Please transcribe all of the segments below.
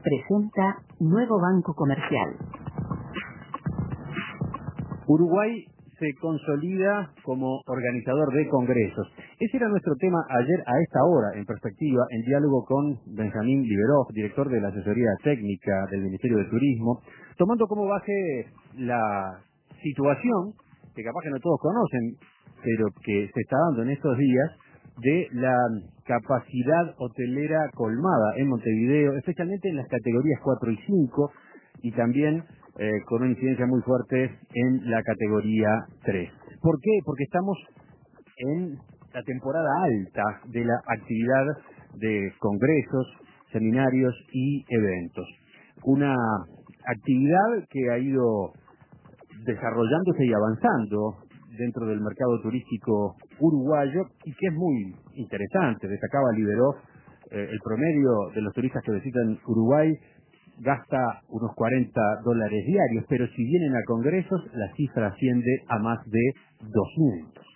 presenta Nuevo Banco Comercial. Uruguay se consolida como organizador de congresos. Ese era nuestro tema ayer a esta hora, en perspectiva, en diálogo con Benjamín Liberov, director de la asesoría técnica del Ministerio de Turismo, tomando como base la situación, que capaz que no todos conocen, pero que se está dando en estos días, de la capacidad hotelera colmada en Montevideo, especialmente en las categorías 4 y 5, y también con una incidencia muy fuerte en la categoría 3. ¿Por qué? Porque estamos en la temporada alta de la actividad de congresos, seminarios y eventos. Una actividad que ha ido desarrollándose y avanzando dentro del mercado turístico uruguayo y que es muy interesante. Destacaba Liberov, el promedio de los turistas que visitan Uruguay gasta unos $40 diarios, pero si vienen a congresos, la cifra asciende a más de 200.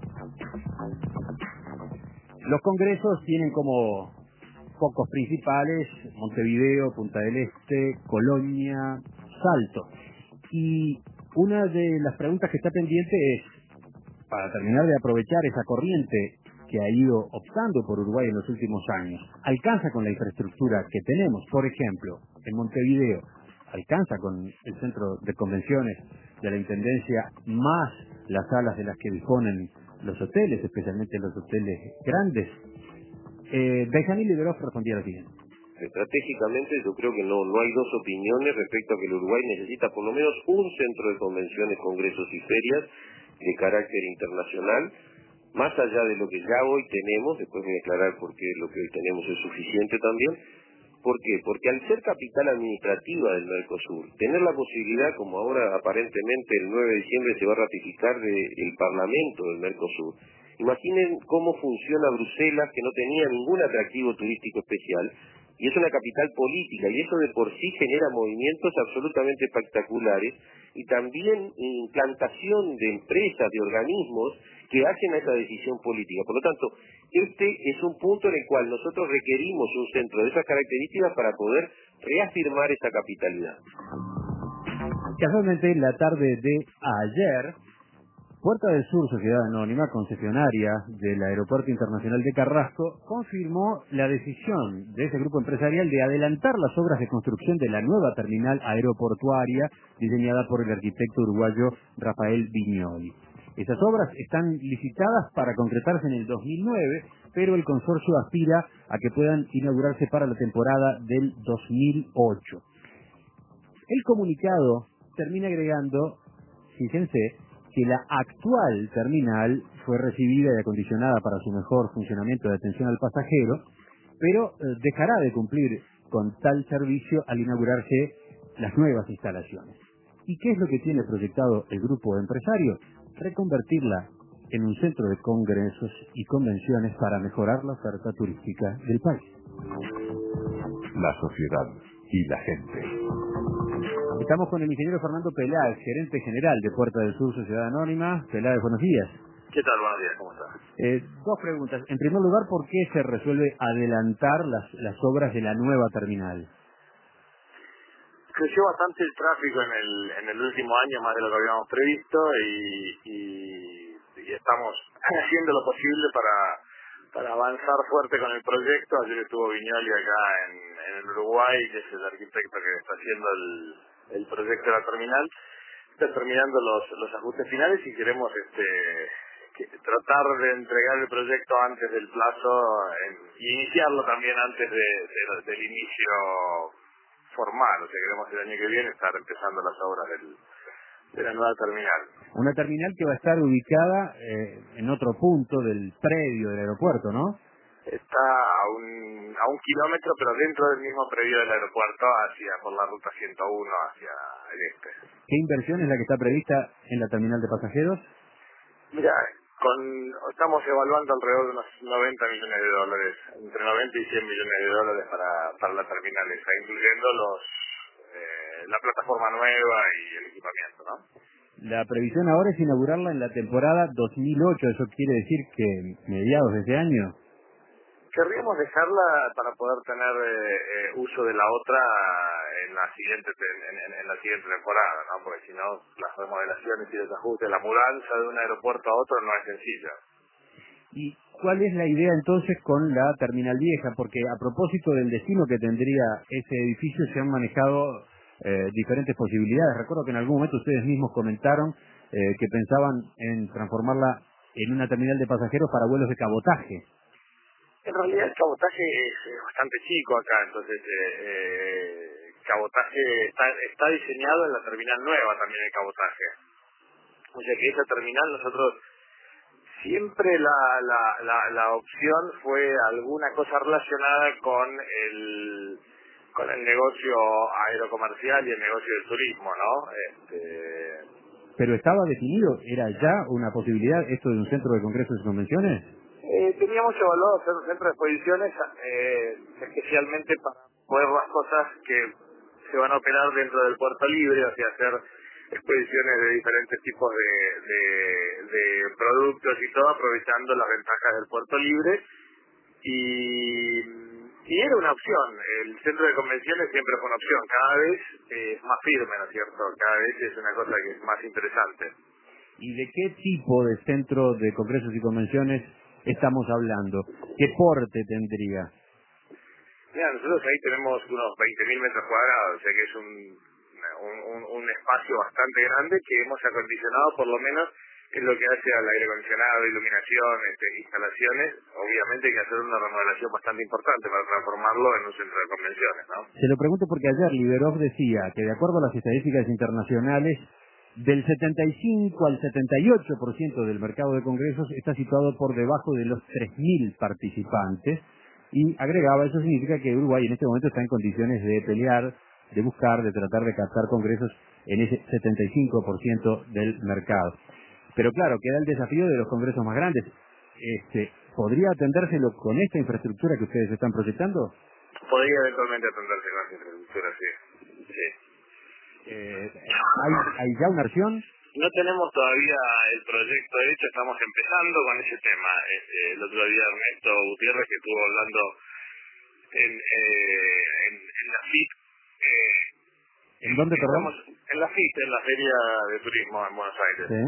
Los congresos tienen como focos principales Montevideo, Punta del Este, Colonia, Salto. Y una de las preguntas que está pendiente es, para terminar de aprovechar esa corriente que ha ido optando por Uruguay en los últimos años, ¿alcanza con la infraestructura que tenemos? Por ejemplo, en Montevideo, ¿alcanza con el centro de convenciones de la Intendencia más las salas de las que disponen los hoteles, especialmente los hoteles grandes? Benjamín Liberov respondía lo siguiente. Estratégicamente yo creo que no hay dos opiniones respecto a que el Uruguay necesita por lo menos un centro de convenciones, congresos y ferias de carácter internacional, más allá de lo que ya hoy tenemos. Después voy a aclarar por qué lo que hoy tenemos es suficiente también. ¿Por qué? Porque al ser capital administrativa del Mercosur, tener la posibilidad, como ahora aparentemente el 9 de diciembre se va a ratificar del Parlamento del Mercosur, imaginen cómo funciona Bruselas, que no tenía ningún atractivo turístico especial, y es una capital política, y eso de por sí genera movimientos absolutamente espectaculares, y también implantación de empresas, de organismos, que hacen a esa decisión política. Por lo tanto, este es un punto en el cual nosotros requerimos un centro de esas características para poder reafirmar esa capitalidad. Casualmente, la tarde de ayer, Puerta del Sur, Sociedad Anónima, concesionaria del Aeropuerto Internacional de Carrasco, confirmó la decisión de ese grupo empresarial de adelantar las obras de construcción de la nueva terminal aeroportuaria diseñada por el arquitecto uruguayo Rafael Viñoli. Esas obras están licitadas para concretarse en el 2009, pero el consorcio aspira a que puedan inaugurarse para la temporada del 2008. El comunicado termina agregando, fíjense, que la actual terminal fue recibida y acondicionada para su mejor funcionamiento de atención al pasajero, pero dejará de cumplir con tal servicio al inaugurarse las nuevas instalaciones. ¿Y qué es lo que tiene proyectado el grupo empresario? Reconvertirla en un centro de congresos y convenciones para mejorar la oferta turística del país. La sociedad y la gente. Estamos con el ingeniero Fernando Peláez, gerente general de Puerta del Sur, Sociedad Anónima. Peláez, buenos días. ¿Qué tal? Buenos días, ¿cómo estás? Dos preguntas. En primer lugar, ¿por qué se resuelve adelantar las obras de la nueva terminal? Creció bastante el tráfico en el último año, más de lo que habíamos previsto, y estamos haciendo lo posible para avanzar fuerte con el proyecto. Ayer estuvo Viñoli acá en Uruguay, que es el arquitecto que está haciendo el proyecto de la terminal. Está terminando los ajustes finales y queremos tratar de entregar el proyecto antes del plazo y iniciarlo también antes del inicio formal. O sea, queremos el año que viene estar empezando las obras de la nueva terminal. Una terminal que va a estar ubicada en otro punto del predio del aeropuerto, ¿no? Está a un kilómetro, pero dentro del mismo predio del aeropuerto, por la ruta 101 hacia el este. ¿Qué inversión es la que está prevista en la terminal de pasajeros? Mira, estamos evaluando alrededor de unos 90 millones de dólares, entre 90 y 100 millones de dólares para la terminal esa, incluyendo la plataforma nueva y el equipamiento, ¿no? La previsión ahora es inaugurarla en la temporada 2008, ¿eso quiere decir que mediados de este año? Querríamos dejarla para poder tener uso de la otra en la siguiente temporada, ¿no? Porque si no, las remodelaciones y desajustes, la mudanza de un aeropuerto a otro no es sencilla. ¿Y cuál es la idea entonces con la terminal vieja? Porque a propósito del destino que tendría ese edificio se han manejado diferentes posibilidades. Recuerdo que en algún momento ustedes mismos comentaron que pensaban en transformarla en una terminal de pasajeros para vuelos de cabotaje. En realidad el cabotaje es bastante chico acá, entonces cabotaje está diseñado en la terminal nueva también el cabotaje. O sea que esa terminal nosotros siempre la opción fue alguna cosa relacionada con el negocio aerocomercial y el negocio del turismo, ¿no? ¿Pero estaba definido? ¿Era ya una posibilidad esto de un centro de congresos y convenciones? Teníamos evaluado hacer un centro de exposiciones especialmente para poder las cosas que se van a operar dentro del puerto libre, o sea, hacer exposiciones de diferentes tipos de productos y todo, aprovechando las ventajas del puerto libre. Y era una opción, el centro de convenciones siempre fue una opción, cada vez es más firme, ¿no es cierto? Cada vez es una cosa que es más interesante. ¿Y de qué tipo de centro de congresos y convenciones estamos hablando? ¿Qué porte tendría? Mira, nosotros ahí tenemos unos 20.000 metros cuadrados, o sea que es un espacio bastante grande que hemos acondicionado por lo menos en lo que hace al aire acondicionado, iluminación, instalaciones. Obviamente hay que hacer una remodelación bastante importante para transformarlo en un centro de convenciones, ¿no? Se lo pregunto porque ayer Liberov decía que de acuerdo a las estadísticas internacionales, del 75 al 78% del mercado de congresos está situado por debajo de los 3.000 participantes y agregaba, eso significa que Uruguay en este momento está en condiciones de pelear, de buscar, de tratar de captar congresos en ese 75% del mercado. Pero claro, queda el desafío de los congresos más grandes. ¿Podría atendérselo con esta infraestructura que ustedes están proyectando? Podría eventualmente atenderse con esta infraestructura, sí. ¿Hay ya una versión? No tenemos todavía el proyecto hecho, estamos empezando con ese tema. El otro día Ernesto Gutiérrez, que estuvo hablando en la FIT. ¿En dónde, perdón? En la FIT, en la Feria de Turismo en Buenos Aires. Sí.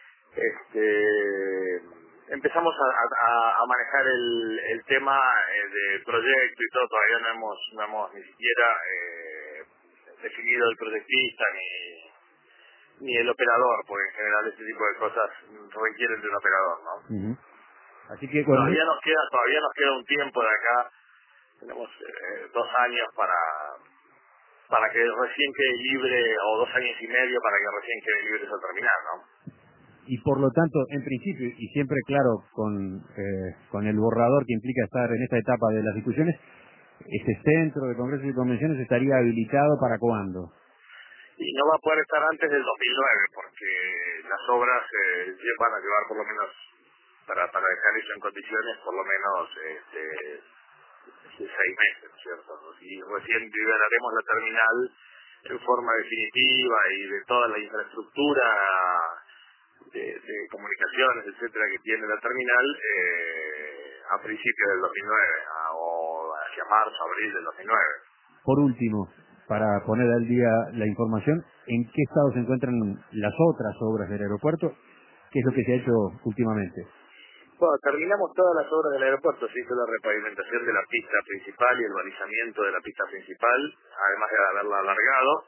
Empezamos a manejar el tema de proyecto y todo. Todavía no hemos ni siquiera definido el proyectista ni el operador, porque en general este tipo de cosas requieren de un operador, ¿no? Uh-huh. Así que bueno, todavía nos queda un tiempo de acá. Tenemos 2 años para que recién quede libre, o 2 años y medio para que recién quede libre esa terminal, ¿no? Y por lo tanto, en principio, y siempre claro con el borrador que implica estar en esta etapa de las discusiones, ¿este centro de congresos y convenciones estaría habilitado para cuándo? Y no va a poder estar antes del 2009, porque las obras van a llevar por lo menos, para dejar eso en condiciones, por lo menos 6 meses, ¿no es cierto? Y recién liberaremos la terminal en forma definitiva y de toda la infraestructura de comunicaciones, etcétera, que tiene la terminal a principios del 2009, o hacia marzo, abril del 2009. Por último, para poner al día la información, ¿en qué estado se encuentran las otras obras del aeropuerto? ¿Qué es lo que se ha hecho últimamente? Bueno, terminamos todas las obras del aeropuerto. Se hizo la repavimentación de la pista principal y el balizamiento de la pista principal, además de haberla alargado.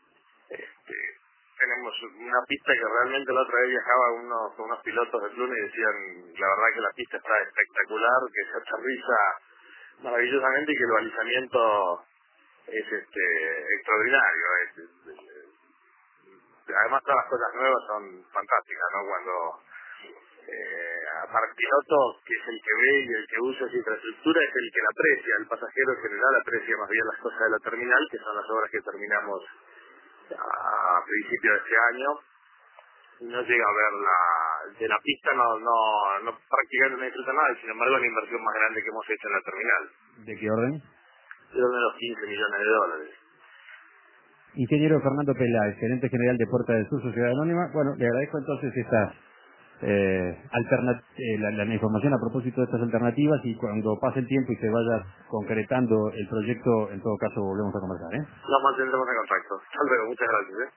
Tenemos una pista que realmente la otra vez viajaba unos pilotos de Pluma y decían, la verdad que la pista está espectacular, que se aterriza maravillosamente y que el balizamiento es extraordinario. Además todas las cosas nuevas son fantásticas, ¿no? Cuando para el piloto, que es el que ve y el que usa esa infraestructura, es el que la aprecia. El pasajero en general aprecia más bien las cosas de la terminal, que son las obras que terminamos a principios de este año. No llega a ver de la pista, no prácticamente no disfruta nada, y sin embargo la inversión más grande que hemos hecho en la terminal. ¿De qué orden? De los 15 millones de dólares. Ingeniero Fernando Peláez, gerente general de Puerta del Sur, Sociedad Anónima. Bueno, le agradezco entonces la información a propósito de estas alternativas, y cuando pase el tiempo y se vaya concretando el proyecto, en todo caso volvemos a conversar, ¿eh? Nos mantendremos en contacto. Hasta luego, muchas gracias, ¿eh?